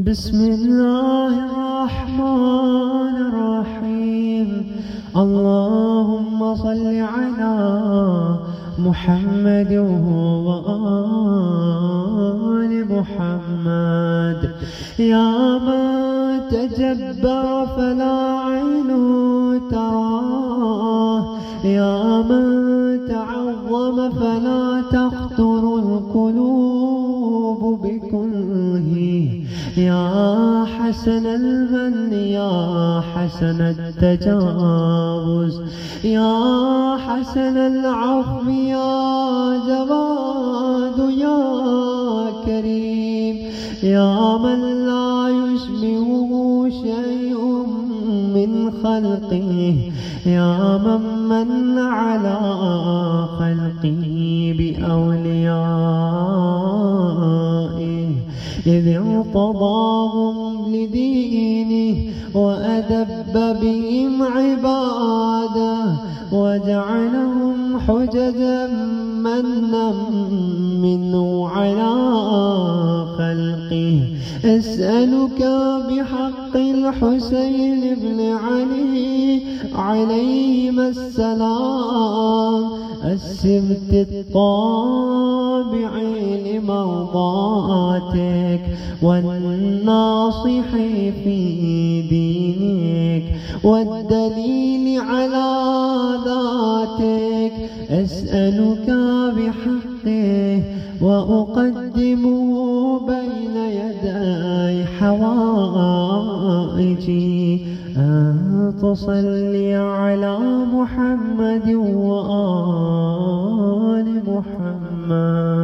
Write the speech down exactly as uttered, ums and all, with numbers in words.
بسم الله الرحمن الرحيم. اللهم صل على محمد وآل محمد. يا من تجبر فلا عين تراه، يا من تعظم فلا تخطر القلوب بكنه. يا حسن المن يا حسن التجاوز، يا حسن العفو يا جواد يا كريم. يا من لا يشبهه شيء من خلقه، يا من من على خلقه بأوليائه إذ ارتضاهم لدينه وأدب بهم عباده وجعلهم حججا منا منه على خلقه. أسألك بحق الحسين بن علي عليهما السلام السبت الطابع لمرضاتك والناصح في دينك والدليل على ذاتك. أسألك بحقه وأقدمه بين يدي حوائجي أن تصلي على محمد وآل محمد.